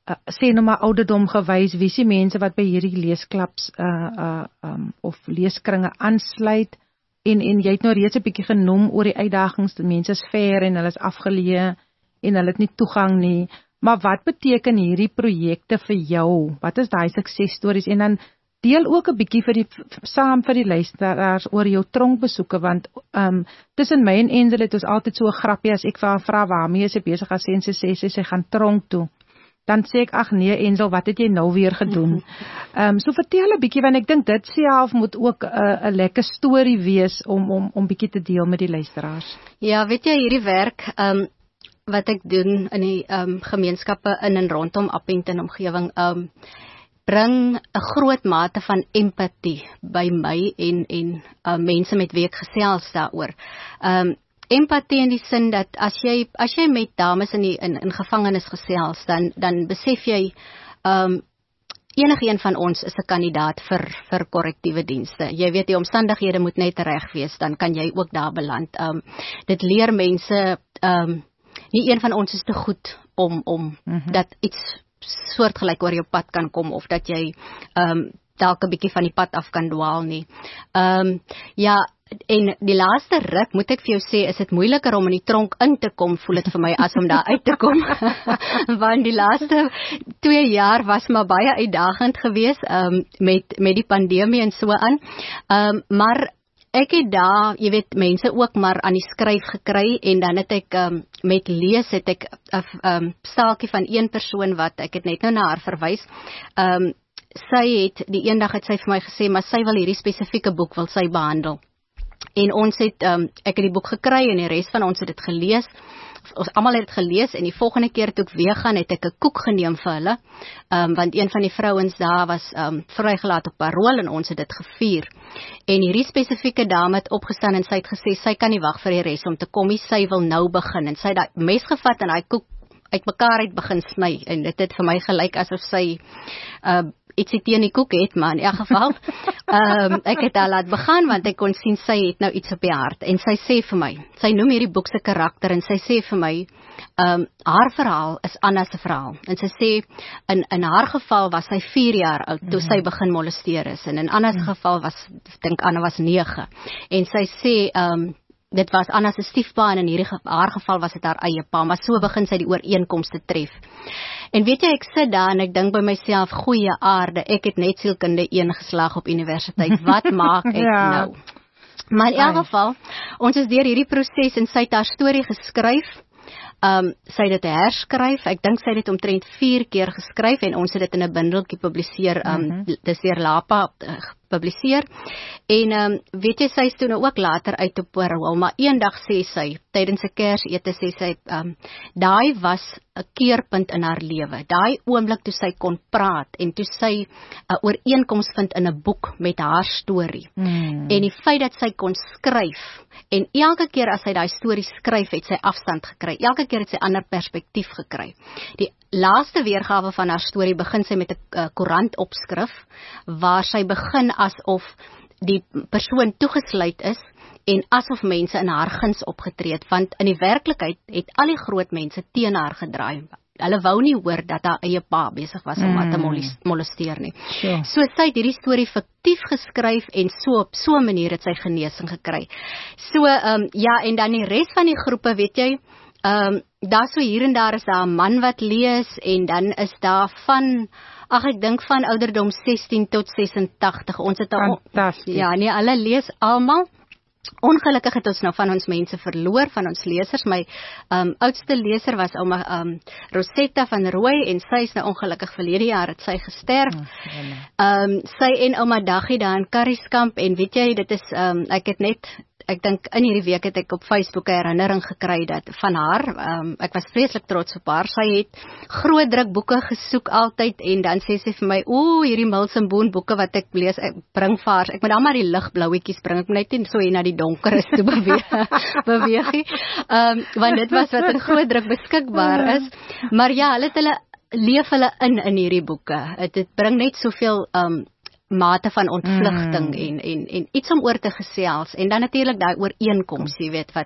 S2: uh, sê nou maar ouderdom gewys, wie is die mense wat by hierdie leesklubs uh, uh, um, of leeskringe aansluit, en, en jy het nou reeds 'n bietjie genoem oor die uitdagings, die mense is ver en hulle is afgeleë en hulle het nie toegang nie, maar wat beteken hierdie projekte vir jou? Wat is daai suksesstories? En dan deel ook 'n bietjie vir die saam vir die luisteraars oor jou tronkbesoeke, want um, tussen my en Ensel het ons altyd so 'n grappie as ek vir haar vra waarmee sy besig is en sy sê sy, sy gaan tronk toe. Dan sê ek, ag nee Ensel, wat het jy nou weer gedoen? Um, so vertel 'n bietjie, want ek dink dit self moet ook 'n uh, lekker storie wees om om om bietjie te deel met die luisteraars.
S3: Ja, weet jy, hierdie werk um, wat ek doen in die um, gemeenskappe in en rondom Appington omgewing, um, bring 'n groot mate van empatie by my en en uh, mense met wie ek gesels daaroor. Um, empatie in die sin dat as jy as jy met dames in die in, in gevangenis gesels, dan dan besef jy um, enige een van ons is 'n kandidaat vir vir korrektiewe dienste. Jy weet die omstandighede moet net reg wees, dan kan jy ook daar beland. Um, dit leer mense um, nie een van ons is te goed om om mm-hmm. dat iets soortgelyk oor jou pad kan kom, of dat jy um, dalk 'n bietjie van die pad af kan dwaal nie. Um, ja, en die laaste ruk, moet ek vir jou sê, is dit moeiliker om in die tronk in te kom, voel dit vir my, as om daar uit te kom. Want die laaste twee jaar was maar baie uitdagend geweest, um, met, met die pandemie en so aan. Um, maar ek het daar, jy weet, mense ook maar aan die skryf gekry, en dan het ek um, met lees, het ek 'n um, staaltjie van een persoon wat, ek het net nou na haar verwys, um, sy het, die eendag het sy vir my gesê, maar sy wil hierdie spesifieke boek, wil sy behandel. En ons het, um, ek het die boek gekry, en die res van ons het dit gelees, ons almal het dit gelees, en die volgende keer toe ek weer gaan, het ek 'n koek geneem vir hulle, um, want een van die vrouens daar was um, vrygelaat op parol, en ons het dit gevier. En hierdie spesifieke dame het opgestaan, en sy het gesê, sy kan nie wag vir die res om te kom nie, sy wil nou begin, en sy het daai mes gevat, en daai koek uit mekaar uit begin sny, en dit het vir my gelyk asof sy uh, ietsie teen die koek het, maar in elk geval, um, ek het haar laat begin, want ek kon sien, sy het nou iets op die hart, en sy sê vir my, sy noem hierdie boek se karakter, en sy sê vir my, um, haar verhaal is Anna se verhaal, en sy sê, in, in haar geval was sy vier jaar oud, toe sy begin molesteer is, en in Anna se geval was, dink Anna was nege, en sy sê, um, dit was Anna se stiefpa, en in hierdie haar geval was dit haar eie pa, maar so begin sy die ooreenkomste tref. En weet jy, ek sit daar en ek dink by myself, goeie aarde, ek het net sielkunde een geslaag op universiteit, wat maak ek ja. nou? Maar in elk geval, ons is deur hierdie proses, en sy het haar storie geskryf, um, sy het dit herskryf, ek dink sy het dit omtrent vier keer geskryf, en ons het dit in 'n bundeltjie publiseer, um, mm-hmm. dis deur Lapa uh, publiseer, en um, weet jy, sy is toe nou ook later uit op parol, maar eendag sê sy, tydens 'n Kersete sê sy, um, daai was 'n keerpunt in haar lewe, daai oomblik toe sy kon praat, en toe sy 'n ooreenkoms vind in 'n boek met haar storie, mm. en die feit dat sy kon skryf, en elke keer as sy daai storie skryf, het sy afstand gekry, elke keer het sy ander perspektief gekry. Die laaste weergawe van haar storie begin sy met 'n uh, koerantopskrif, waar sy begin asof die persoon toegesluit is, en asof mense in haar guns opgetree het, want in die werklikheid het al die groot mense teen haar gedraai. Hulle wou nie hoor dat haar eie pa besig was om haar te molesteer nie. Sure. So sy het hierdie storie fiktief geskryf, en so op so 'n manier het sy genesing gekry. So, um, ja, en dan die res van die groepe, weet jy, um, daar so hier en daar is daar 'n man wat lees, en dan is daar van, ag ek dink van ouderdom sestien tot sesentagtig, ons het al, ja, nee, hulle lees almal. Ongelukkig het ons nou van ons mense verloor, van ons lesers. My um, oudste leser was ouma um, Rosetta van Rooi, en sy is nou ongelukkig verlede jaar het sy gesterf. Um, sy en ouma Daggie daar in Karrieskamp, en weet jy, dit is, um, ek het net, ek dink in hierdie week het ek op Facebook 'n herinnering gekry dat van haar, um, ek was vreeslik trots op haar, sy het groot druk boeke gesoek altyd, en dan sê sy vir my, oeh, hierdie Mills en Boon boeke wat ek lees, ek bring vir haar, ek moet dan maar die ligblauwetjies bring, ek moet net nie so hier na die donker is toe beweeg, beweeg um, want dit was wat in groot druk beskikbaar is, maar ja, hulle het hulle, leef hulle in in hierdie boeke, het, het bring net soveel, um, mate van ontvlugting mm. en, en, en iets om oor te gesels, en dan natuurlik daai ooreenkoms, jy weet, wat, wat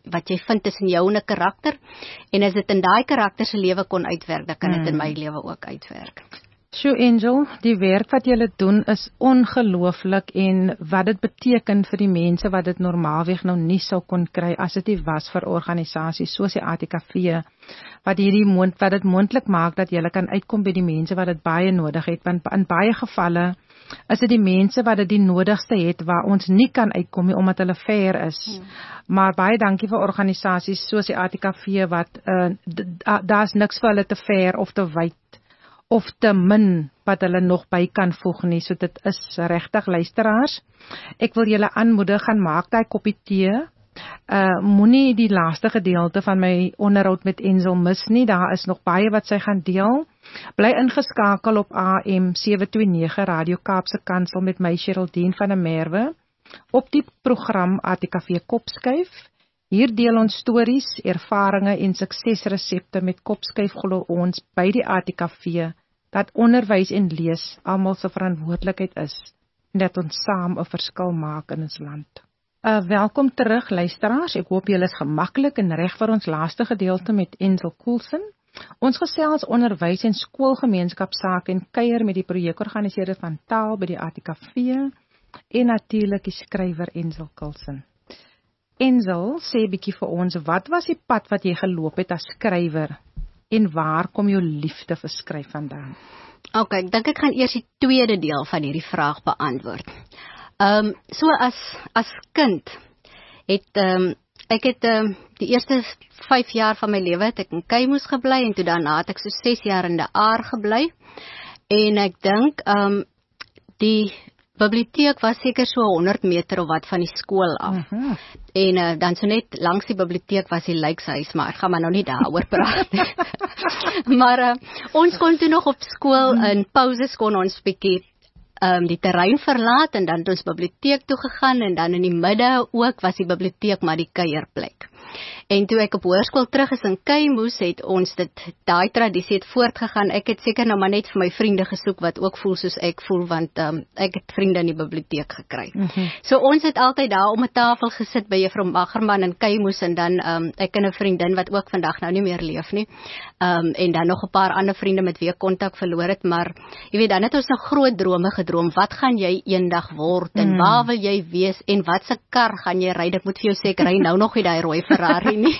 S3: wat jy vind tussen jou en 'n karakter, en as dit in daai karakter se lewe kon uitwerk, dan kan dit in my lewe ook uitwerk.
S2: Sjoe Angel, die werk wat julle doen is ongelooflik en wat dit beteken vir die mense wat dit normaalweg nou nie sou kon kry as dit nie was vir organisasies soos die A T K V, wat hierdie moond, wat dit moontlik maak dat julle kan uitkom by die mense wat dit baie nodig het, want in baie gevalle is dit die mense wat dit die nodigste het, waar ons nie kan uitkom nie, omdat hulle ver is. Hmm. Maar baie dankie vir organisasies soos die A T K V, wat uh, daar's niks vir hulle te ver of te wyd, of te min wat hulle nog by kan voeg nie, so dit is regtig luisteraars. Ek wil julle aanmoedig, gaan maak daai koppie tee, uh, moenie die laaste gedeelte van my onderhoud met Ensel mis nie, daar is nog baie wat sy gaan deel. Bly ingeskakel op A M sewe twee nege Radio Kaapse Kansel met my Geraldine van der Merwe, op die program A T K V Kopskuif. Hier deel ons stories, ervarings en suksesresepte met Kopskuif, glo ons by die A T K V, dat onderwys en lees almal se verantwoordelikheid is, en dat ons saam 'n verskil maak in ons land. Uh, welkom terug luisteraars, ek hoop julle is gemaklik en reg vir ons laaste gedeelte met Ensel Coulson. Ons gesels onderwys en skoolgemeenskapsake en kuier met die projekorganiseerder van taal by die A T K V en natuurlik die skrywer Ensel Coulson. Ensel, sê bietjie vir ons, wat was die pad wat jy geloop het as skrywer en waar kom jou liefde vir skryf vandaan?
S3: Ok, ek dink ek gaan eers die tweede deel van hierdie vraag beantwoord. Ehm um, so as as kind het ehm um, ek het um, die eerste vyf jaar van my lewe het ek in Keimoes gebly en toe daarna het ek so ses jaar in De Aar gebly. En ek dink ehm um, die biblioteek was seker so honderd meter of wat van die skool af. Uh-huh. En uh, dan so net langs die biblioteek was die lykshuis, maar ek gaan maar nou nie daaroor praat nie. Maar uh, ons kon toe nog op skool, uh-huh. in pauses kon ons bietjie Um, die terrein verlaat en dan het ons biblioteek toe gegaan en dan in die middag ook was die biblioteek maar die kuierplek. En toe ek op hoërskool terug is in Keimoes, het ons dit, daai tradisie het voortgegaan. Ek het seker nou maar net vir my vriende gesoek wat ook voel soos ek voel, want um, ek het vriende in die biblioteek gekry. Mm-hmm. So ons het altyd daar om 'n tafel gesit by Juffrou Magerman in Keimoes en dan um, ek en 'n vriendin wat ook vandag nou nie meer leef nie. Um, en dan nog 'n paar ander vriende met wie ek kontak verloor het, maar jy weet, dan het ons nou groot drome gedroom. Wat gaan jy eendag word en mm. waar wil jy wees en wat se kar gaan jy ry? Ek moet vir jou sê, ek ry nou nog nie daai rooi Ferrari nie.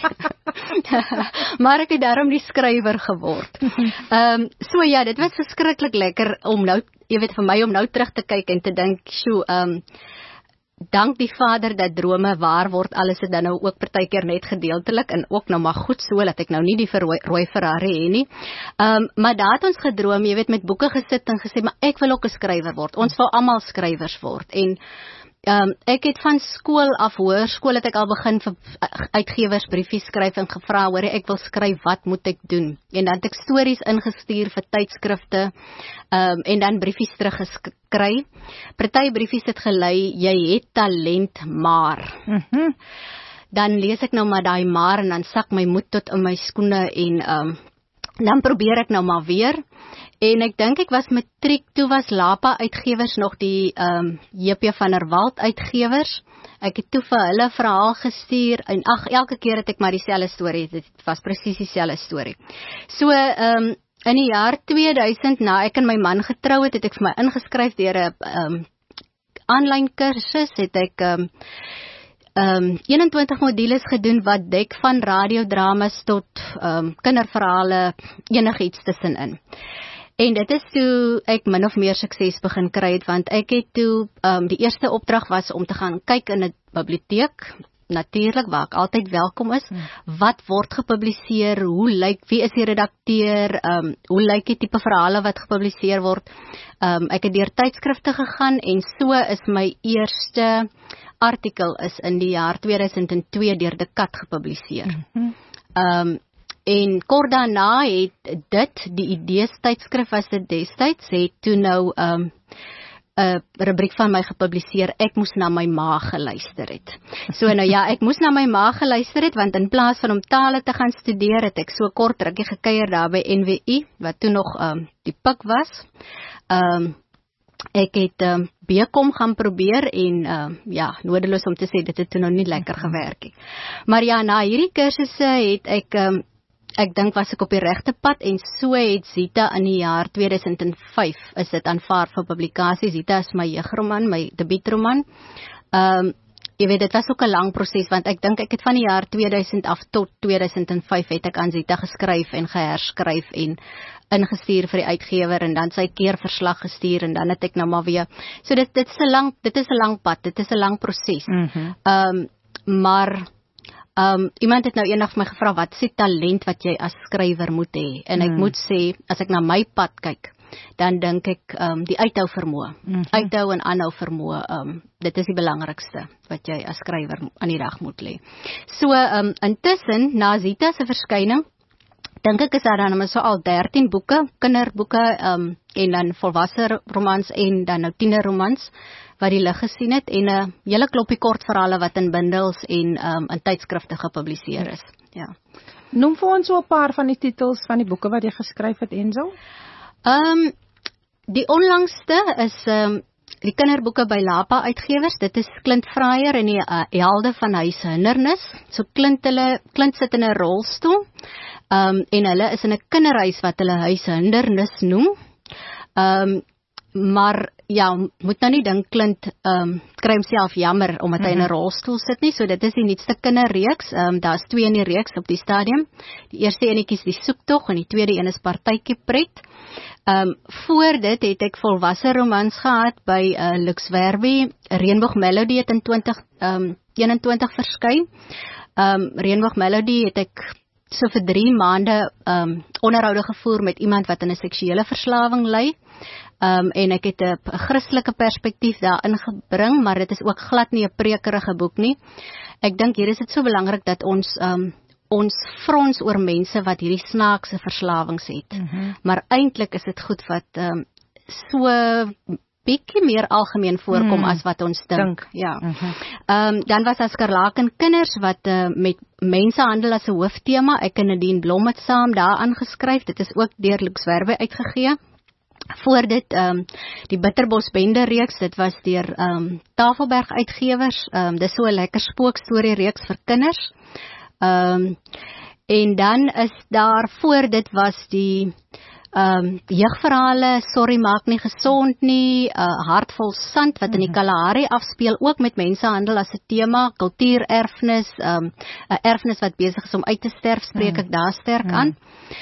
S3: Maar ek het daarom die skrywer geword. Ehm um, so ja, dit was verskriklik lekker om nou, jy weet, vir my om nou terug te kyk en te dink, sjoe, ehm um, dank die Vader dat drome waar word, alles het dan nou ook partykeer net gedeeltelik en ook nou maar goed so, dat ek nou nie die rooi, rooi Ferrari hê nie. Um, maar daar het ons gedroom, jy weet, met boeke gesit en gesê, maar ek wil ook 'n skrywer word. Ons wil almal skrywers word. En um, ek het van skool af, hoërskool het ek al begin vir uitgewers briefies skryf en gevra, hoor, ek wil skryf, wat moet ek doen? En dan het ek stories ingestuur vir tydskrifte, um, en dan briefies teruggeskry. Party briefies het gelei, jy het talent, maar. Mm-hmm. Dan lees ek nou maar daai maar, en dan sak my moed tot in my skoene, en um, dan probeer ek nou maar weer. En ek dink ek was matriek, toe was Lapa uitgewers nog die um, J P van der Walt uitgewers. Ek het toe vir hulle verhaal gestuur, en ag, elke keer het ek maar dieselfde storie, dit was presies dieselfde storie. So, um, in die jaar tweeduisend, na ek en my man getrou het, het ek vir my ingeskryf deur 'n um, aanlyn kursus, het ek um, um, eenentwintig modules gedoen wat dek van radiodramas tot um, kinderverhale, enigiets tussenin. En dit is toe ek min of meer sukses begin kry het, want ek het toe, um, die eerste opdrag was om te gaan kyk in 'n biblioteek, natuurlik, waar ek altyd welkom is, hmm. wat word gepubliseer, hoe lyk, wie is die redakteur, um, hoe lyk die tipe verhale wat gepubliseer word. Um, ek het deur tydskrifte gegaan, en so is my eerste artikel is in die jaar tweeduisend twee deur De Kat gepubliseer. Hmm. Um, En kort daarna het dit, die Idees tydskrif was dit destyds, het toe nou 'n um, uh, rubriek van my gepubliseer, ek moes na my ma geluister het. So nou ja, ek moes na my ma geluister het, want in plaas van om tale te gaan studeer, het ek so kort rukkie gekuier daar by N W I, wat toe nog um, die Pik was. Um, ek het um, B Com gaan probeer en um, ja, nodeloos om te sê, dit het toe nog nie lekker gewerk nie. Maar ja, na hierdie kursusse het ek, um, ek dink was ek op die regte pad en so het Zita in die jaar twee duisend vyf is dit aanvaar vir publikasie. Zita is my jeugroman, my debuutroman. Um, jy weet, dit was ook 'n lang proses, want ek dink ek het van die jaar twee duisend af tot twee duisend vyf het ek aan Zita geskryf en geherskryf en ingestuur vir die uitgewer en dan sy keerverslag gestuur en dan het ek nou maar weer. So dit dit is 'n lang dit is 'n lang pad, dit is 'n lang proses.
S2: Mm-hmm.
S3: Um maar um iemand het nou eendag vir my gevra wat is die talent wat jy as skrywer moet hê? En ek
S2: Mm.
S3: moet sê as ek na my pad kyk, dan dink ek um die uithou vermoë.
S2: Mm-hmm.
S3: Uithou en aanhou vermoë, um dit is die belangrikste wat jy as skrywer aan die dag moet lê. So um intussen na Zita se verskyning dink ek is daar dan so al dertien boeke, kinderboeke um, en dan volwasse romans en dan nou tienerromans wat die lig gesien het en 'n uh, hele kloppie kortverhale wat in bundels en um, in tydskrifte gepubliseer is. Ja.
S2: Noem vir ons so 'n paar van die titels van die boeke wat jy geskryf het, Ensel.
S3: Um, die onlangste is um, die kinderboeke by Lapa Uitgewers. Dit is Clint Fryer en die uh, helde van huishindernis. So Clint, hulle, Clint sit in 'n rolstoel. Um, en hulle is in 'n kinderhuis wat hulle huishindernis noem. Um, maar ja, moet nou nie dink Clint um, kry homself jammer omdat hy in 'n rolstoel sit nie. So dit is die nuutste kinderreeks. Um, Daar's twee in die reeks op die stadium. Die eerste enetjie is die soektog en die tweede een is partytjie pret. Um, voor dit het ek volwasse romans gehad by uh, Lux Werby. Reënboog Melody het in twintig eenentwintig verskyn. Um, Reënboog Melody het ek so vir drie maande um, onderhoude gevoer met iemand wat in 'n seksuele verslawing ly. Um, en ek het 'n Christelike perspektief daarin gebring, maar dit is ook glad nie 'n prekerige boek nie. Ek dink hier is dit so belangrik dat ons um, ons frons oor mense wat hierdie snaakse verslawings het. Mm-hmm. Maar eintlik is dit goed wat um, so bietjie meer algemeen voorkom mm. as wat ons dink. dink. Ja. Mm-hmm. Um, dan was daar Skarlaken Kinders wat uh, met mensenhandel as 'n hooftema. Ek en Nadine Blom het saam daaraan geskryf. Dit is ook deur Lux Werby uitgegee. Voor dit um, die Bitterbos Bende reeks, dit was deur um, Tafelberg Uitgewers. Um, dis so 'n lekker spookstorie reeks vir kinders. Um, en dan is daar voor dit was die Um, jeugverhale, Sorry maak nie gesond nie, uh, Hartvol sand wat in die Kalahari afspeel, ook met mensenhandel as 'n tema, kultuurerfenis, um, 'n erfenis wat besig is om uit te sterf, spreek ek daar sterk aan.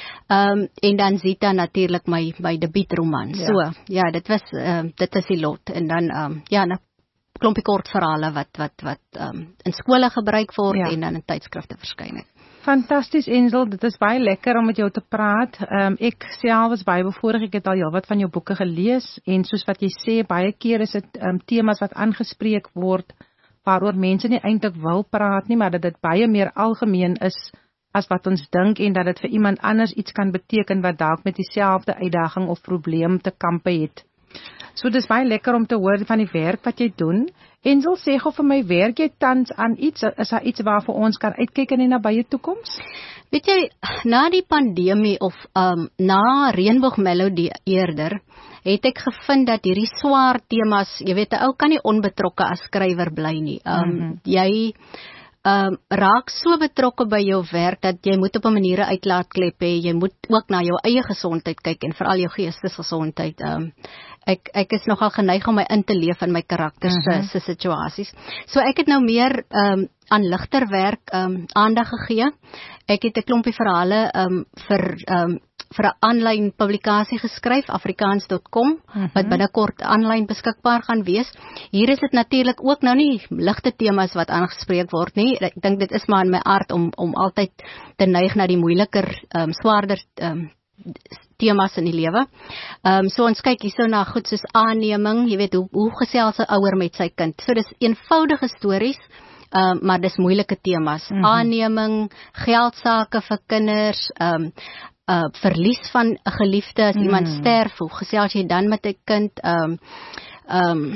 S3: Um, en dan Zita natuurlik my my debuutroman. Ja. So, ja, dit was um, dit is die lot. En dan um, ja, 'n klompie kortverhale wat wat wat um, in skole gebruik word ja. en dan in tydskrifte verskyn het.
S2: Fantasties, Ensel, dit is baie lekker om met jou te praat. Um, ek self was baie bevoorreg, ek het al heel wat van jou boeke gelees, en soos wat jy sê, baie keer is dit um, temas wat aangespreek word, waaroor mense nie eintlik wil praat nie, maar dat dit baie meer algemeen is, as wat ons dink, en dat dit vir iemand anders iets kan beteken, wat dalk met dieselfde uitdaging of probleem te kampe het. So dis baie lekker om te hoor van die werk wat jy doen. Ensel, sê gou vir my, werk jy tans aan iets, is daar iets waarvoor ons kan uitkyk in die nabye toekoms?
S3: Weet jy, na die pandemie of um, na Reënboog Melody eerder, het ek gevind dat hierdie swaar temas, jy weet, 'n ou kan nie onbetrokke as skrywer bly nie. Um, mm-hmm. Jy Um, raak so betrokke by jou werk, dat jy moet op 'n manier 'n uitlaatklep hê, jy moet ook na jou eie gesondheid kyk, en veral jou geestesgesondheid. Um, ek, ek is nogal geneig om my in te leef in my karakters uh-huh. se situasies. So ek het nou meer um, aan ligter werk um, aandag gegee. Ek het 'n klompie verhale um, vir um, vir 'n aanlyn publikasie geskryf, afrikaans punt com, uh-huh. wat binnekort aanlyn beskikbaar gaan wees. Hier is dit natuurlik ook nou nie ligte temas wat aangespreek word nie. Ek dink dit is maar in my aard om om altyd te neig na die moeiliker, um, swaarder um, temas in die lewe. Um, so ons kyk hierso na goed soos aanneming, jy weet, hoe, hoe gesels 'n ouer met sy kind. So dis eenvoudige stories, um, maar dis moeilike temas. Uh-huh. Aanneming, geldsaake vir kinders, um, Uh, verlies van 'n geliefde, as mm. iemand sterf, hoe gesels jy dan met 'n kind, um, um,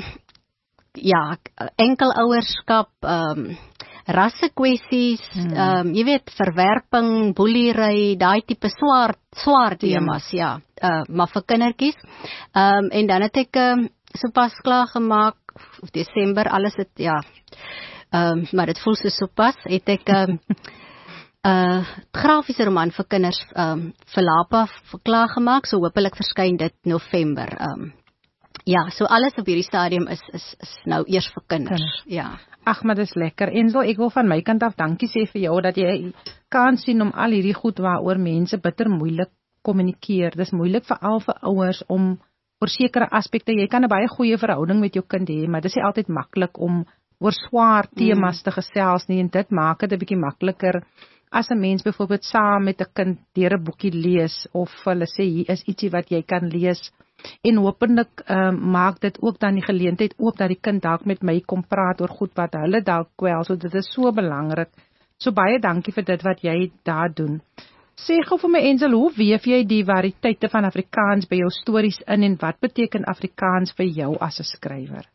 S3: ja, enkelouerskap, um, rassekwessies, mm. um, jy weet, verwerping, boelery, daai tipe swaar, swaar temas, ja, uh, maar vir kindertjies. Um, en dan het ek um, sopas klaar gemaak, Desember, alles het, ja, um, maar dit voel so sopas, het ek um, uh, grafiese roman vir kinders um, vir Lapa klaar gemaak, so hopelik verskyn dit November. Um, ja, so alles op hierdie stadium is, is, is nou eers vir kinders, kinders. Ja.
S2: Ag, maar dis lekker. Ensel, ek wil van my kant af dankie sê vir jou, dat jy kan sien om al hierdie goed waaroor mense bitter moeilik kommunikeer. Dis moeilik veral vir ouers om oor sekere aspekte, jy kan 'n baie goeie verhouding met jou kind hê, maar dis nie altyd maklik om oor swaar temas te gesels nie, en dit maak dit 'n bietjie makliker as 'n mens byvoorbeeld saam met 'n kind deur 'n boekie lees, of hulle sê hier is ietsie wat jy kan lees, en hopelik um, maak dit ook dan die geleentheid oop dat die kind dalk met my kom praat oor goed wat hulle dalk kwel, so dit is so belangrik. So baie dankie vir dit wat jy daar doen. Sê gou vir my, Ensel, hoe weef jy die variëteite van Afrikaans by jou stories in, en wat beteken Afrikaans vir jou as 'n skrywer?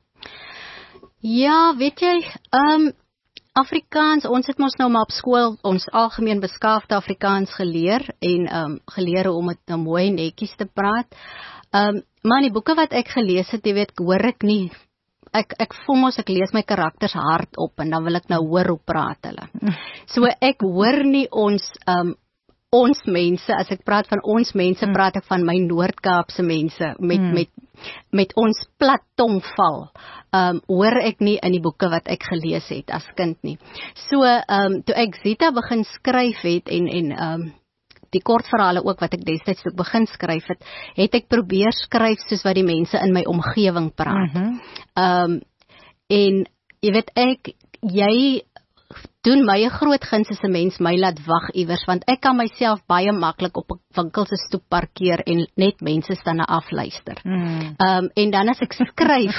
S3: Ja, weet jy, um, Afrikaans, ons het mos nou maar op skool ons algemeen beskaafde Afrikaans geleer, en um, geleer om dit nou mooi netjies te praat. Um, maar in die boeke wat ek gelees het, jy weet, hoor ek nie, ek, ek voel mos, ek lees my karakters hard op, en dan wil ek nou hoor hoe praat hulle. So ek hoor nie ons, um, ons mense, as ek praat van ons mense, hmm. praat ek van my Noord-Kaapse mense, met, hmm. met, met ons plat tongval, um, hoor ek nie in die boeke wat ek gelees het as kind nie. So, um, toe ek Zita begin skryf het, en, en um, die kortverhale ook wat ek destyds toe begin skryf het, het ek probeer skryf soos wat die mense in my omgewing praat. Mm-hmm. um, en, jy weet, ek, jy doen my 'n groot guns as 'n mens my laat wag iewers, want ek kan myself baie maklik op 'n winkel se stoep parkeer en net mense staan na afluister. Mm. Um, en dan as ek skryf,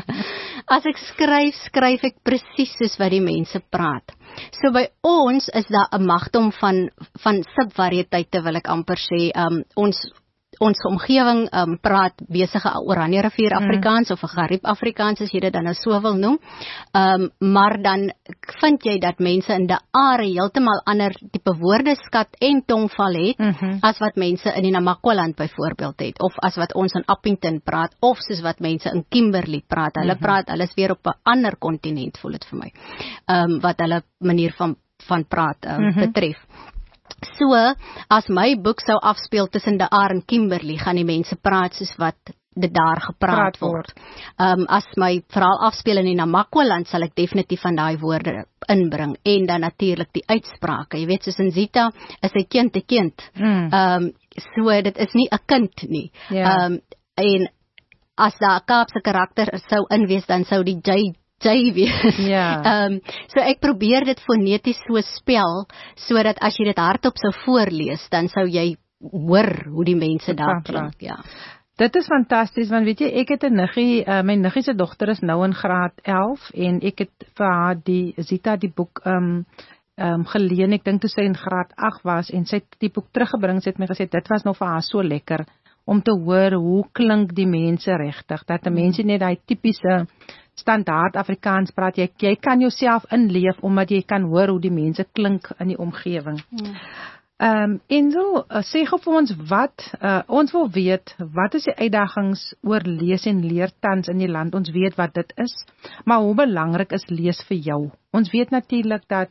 S3: as ek skryf, skryf ek presies soos wat die mense praat. So by ons is daar 'n magdom van van subvariëteite, wil ek amper sê. Um, ons Ons omgewing um, praat besige Oranje rivier Afrikaans, mm. of 'n Gariep Afrikaans, as jy dit dan nou so wil noem. Um, maar dan vind jy dat mense in die are heeltemal ander tipe woordeskat en tongval het, mm-hmm. as wat mense in die Namakwa-land byvoorbeeld het, of as wat ons in Appington praat, of soos wat mense in Kimberley praat. Hulle mm-hmm. praat, hulle is weer op 'n ander kontinent, voel dit vir my, um, wat hulle manier van, van praat um, mm-hmm. betref. So, as my boek sou afspeel tussen die Aar en Kimberley, gaan die mense praat soos wat dit daar gepraat word. Um, as my verhaal afspeel in die Namakwa-land, sal ek definitief van daai woorde inbring, en dan natuurlik die uitsprake. Jy weet, soos in Zita, is hy kind te kind. Mm. Um, so, dit is nie 'n kind nie. Yeah. Um, en as daar 'n Kaapse karakter sou inwees, dan sou die J Jy wees. Ja. Um, so ek probeer dit foneties so spel, sodat as jy dit hardop sou voorlees, dan sou jy hoor hoe die mense daar klink. Ja.
S2: Dit is fantasties, want weet jy, ek het 'n niggie, uh, my niggie se dogter is nou in graad elf, en ek het vir haar die Zita die boek um, um, geleen, ek dink toe sy in graad agt was, en sy het die boek teruggebring, sy het my gesê, dit was nou vir haar so lekker, om te hoor hoe klink die mense regtig, dat die mense net die typiese standaard Afrikaans praat, jy, jy kan jouself inleef, omdat jy kan hoor hoe die mense klink in die omgewing. Ja. Um, Ensel, uh, sê gou vir ons wat, uh, ons wil weet, wat is die uitdagings oor lees en leer tans in die land? Ons weet wat dit is, maar hoe belangrik is lees vir jou? Ons weet natuurlik dat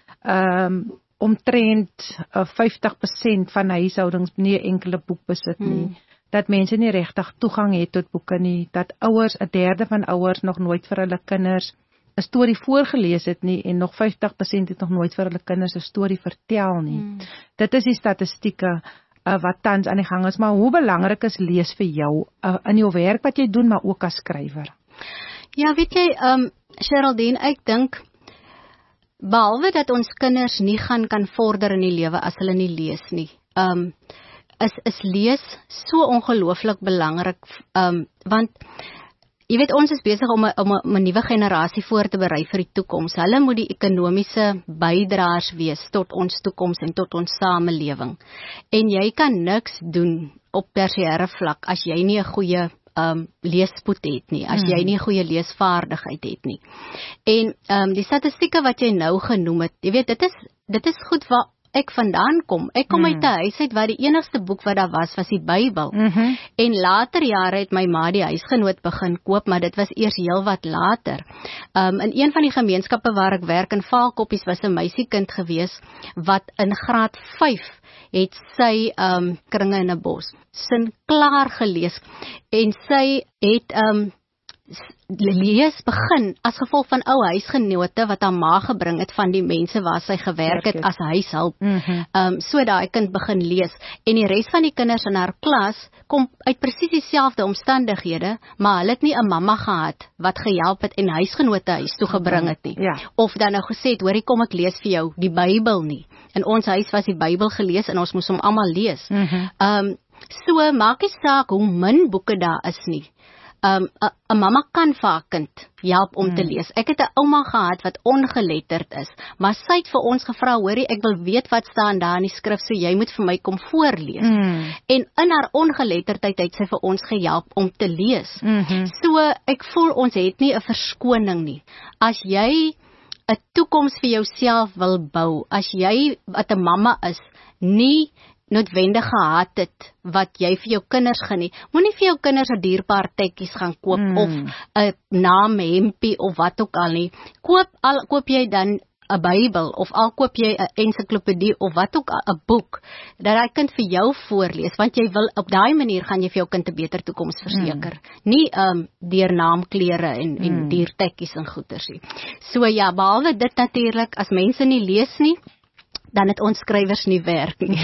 S2: um, omtrent uh, vyftig persent van huishoudings nie 'n enkele boek besit nie. Hmm. Dat mense nie regtig toegang het tot boeke nie, dat ouers, 'n derde van ouers nog nooit vir hulle kinders 'n storie voorgelees het nie, en nog vyftig persent het nog nooit vir hulle kinders 'n storie vertel nie. Hmm. Dit is die statistieke uh, wat tans aan die gang is, maar hoe belangrik is lees vir jou, uh, in jou werk wat jy doen, maar ook as skrywer?
S3: Ja, weet jy, um, Geraldine, ek dink, behalwe dat ons kinders nie gaan kan vorder in die lewe as hulle nie lees nie, um, is, is lees so ongelooflik belangrik, um, want jy weet, ons is besig om 'n om 'n nuwe generasie voor te berei vir die toekoms. Hulle moet die ekonomiese bydraers wees tot ons toekoms en tot ons samelewing. En jy kan niks doen op tersiêre vlak as jy nie 'n goeie um, leespoed het nie, as jy nie 'n goeie leesvaardigheid het nie. En um, die statistieke wat jy nou genoem het, jy weet, dit is dit is goed waar ek vandaan kom. Ek kom mm. uit 'n huis uit waar die enigste boek wat daar was, was die Bybel.
S2: Mm-hmm.
S3: En later jare het my ma die huisgenoot begin koop, maar dit was eers heel wat later. Um, in een van die gemeenskappe waar ek werk in Vaalkoppies was 'n meisiekind gewees, wat in graad vyf het sy um, Kringe in 'n Bos sin klaar gelees, en sy het um, lees begin as gevolg van ou huisgenote wat haar ma gebring het van die mense waar sy gewerk het as huishulp.
S2: Mm-hmm.
S3: Um, so daai kind begin lees, en die res van die kinders in haar klas kom uit presies dieselfde omstandighede, maar hulle het nie 'n mamma gehad wat gehelp het en huisgenote huis toe gebring het nie.
S2: Ja.
S3: Of dan nou gesê het, hoorie, kom ek lees vir jou die Bybel nie. In ons huis was die Bybel gelees en ons moes hom almal lees.
S2: Mm-hmm.
S3: Um, so maak nie saak hoe min boeke daar is nie. 'n um, mamma kan vir haar kind help om mm. te lees. Ek het 'n ouma gehad wat ongeletterd is, maar sy het vir ons gevra, hoorie, ek wil weet wat staan daar in die skrif, so jy moet vir my kom voorlees.
S2: Mm.
S3: En in haar ongeletterdheid het sy vir ons gehelp om te lees.
S2: Mm-hmm.
S3: So ek voel ons het nie 'n verskoning nie. As jy 'n toekoms vir jouself wil bou, as jy wat 'n mamma is, nie noodwendig gehad het wat jy vir jou kinders geniet. Moenie vir jou kinders 'n dierbaar tekkies gaan koop mm. of 'n naam hempie of wat ook al nie. Koop al koop jy dan 'n Bybel of al koop jy 'n ensiklopedie of wat ook al, 'n boek dat hy kind vir jou voorlees, want jy wil op daai manier gaan jy vir jou kind 'n beter toekoms verseker. Mm. Nie um deur naamklere en en mm. diertekkies en goeters nie. So ja, behalwe dit natuurlik, as mense nie lees nie, dan het ons skrywers nie werk nie.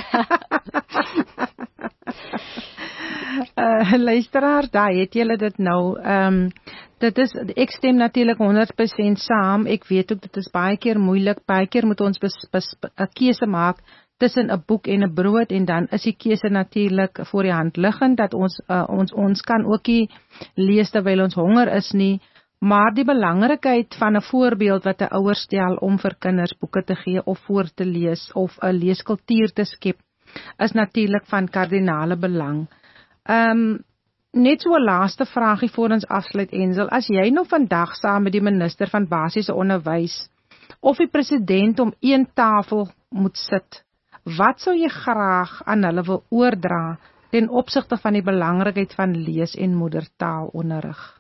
S2: uh, luisteraar, daar het julle dit nou. Um, dit is, ek stem natuurlik honderd persent saam. Ek weet ook, dit is baie keer moeilik. Baie keer moet ons 'n keuse maak tussen 'n boek en 'n brood, en dan is die keuse natuurlik voor die hand liggend, dat ons, uh, ons, ons kan ook nie lees terwyl ons honger is nie. Maar die belangrikheid van 'n voorbeeld wat 'n ouer stel om vir kinders boeke te gee of voor te lees of 'n leeskultuur te skep, is natuurlik van kardinale belang. Um, net so 'n laaste vraagie voor ons afsluit, Ensel. As jy nou vandag saam met die minister van basiese onderwys of die president om een tafel moet sit, wat sou jy graag aan hulle wil oordra ten opsigte van die belangrikheid van lees- en moedertaalonderrig?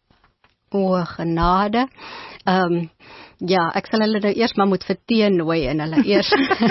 S3: O, genade. Um, ja, ek sal hulle nou eers maar moet verteen nooi en hulle eers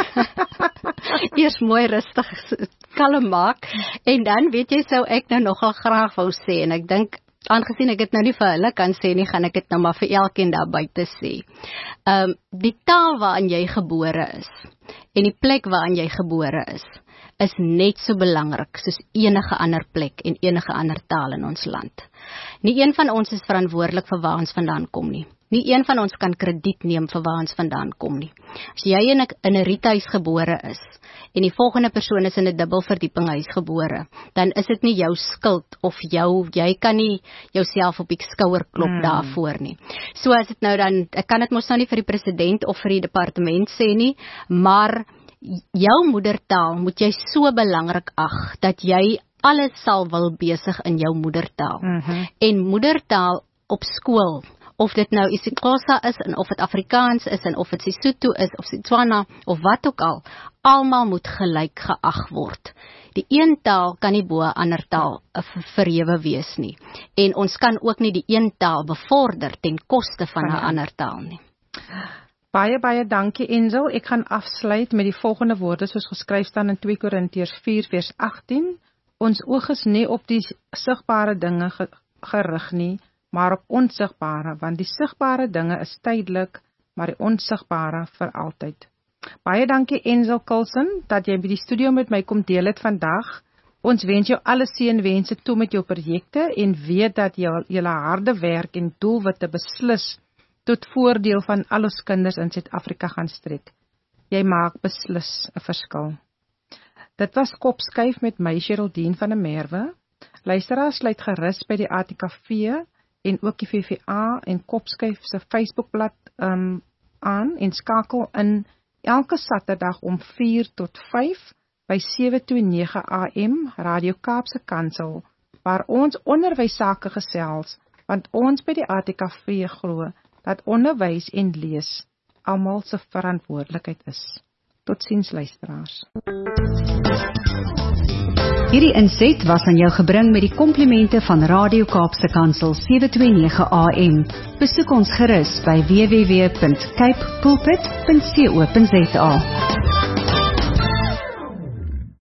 S3: eers mooi rustig kalm maak, en dan weet jy, sou ek nou nogal graag wou sê, en ek dink, aangesien ek dit nou nie vir hulle kan sê nie, gaan ek dit nou maar vir elkeen daar buite sê. Um, die taal waarin jy gebore is, en die plek waarin jy gebore is, is net so belangrik soos enige ander plek en enige ander taal in ons land. Nie een van ons is verantwoordelik vir waar ons vandaan kom nie. Nie een van ons kan krediet neem vir waar ons vandaan kom nie. As jy in 'n in 'n riethuis gebore is, en die volgende persoon is in 'n dubbelverdiepinghuis gebore, dan is dit nie jou skuld, of jou, jy kan nie jouself op die skouer klop hmm. daarvoor nie. So as dit nou dan, ek kan dit mos nou nie vir die president of vir die departement sê nie, maar jou moedertaal moet jy so belangrik ag, dat jy alles sal wil besig in jou moedertaal.
S2: Mm-hmm.
S3: En moedertaal op skool, of dit nou isiXhosa is, en of dit Afrikaans is, en of dit Sesotho is, of Setswana, of wat ook al, almal moet gelyk geag word. Die een taal kan nie bo 'n ander taal verhewe wees nie. En ons kan ook nie die een taal bevorder ten koste van 'n ander taal nie.
S2: Baie, baie dankie, Ensel. Ek gaan afsluit met die volgende woorde soos geskryf staan in twee Korintiërs vier vers agttien. Ons oog is nie op die sigbare dinge ge gerig nie, maar op onsigbare, want die sigbare dinge is tydelik, maar die onsigbare vir altyd. Baie dankie, Ensel Coulson, dat jy by die studio met my kom deel het vandag. Ons wens jou alle seënwense toe met jou projekte, en weet dat jou julle harde werk en doelwitte beslis tot voordeel van al ons kinders in Suid-Afrika gaan strek. Jy maak beslis 'n verskil. Dit was Kopskuif met my, Geraldine van der Merwe. Luisteraars, sluit gerus by die A T K V en ook die V V A en Kopskuif se Facebookblad um, aan, en skakel in elke Saterdag om vier tot vyf by sewe twee nege A M Radio Kaapse Kansel, waar ons onderwys sake gesels, want ons by die A T K V glo dat onderwys en lees almal se verantwoordelikheid is. Totsiens luisteraars.
S1: Hierdie inset was aan jou gebring met die komplimente van Radio Kaapse Kansel sewe twee nege A M. Besoek ons gerus by w w w punt cape pulpit punt co punt za.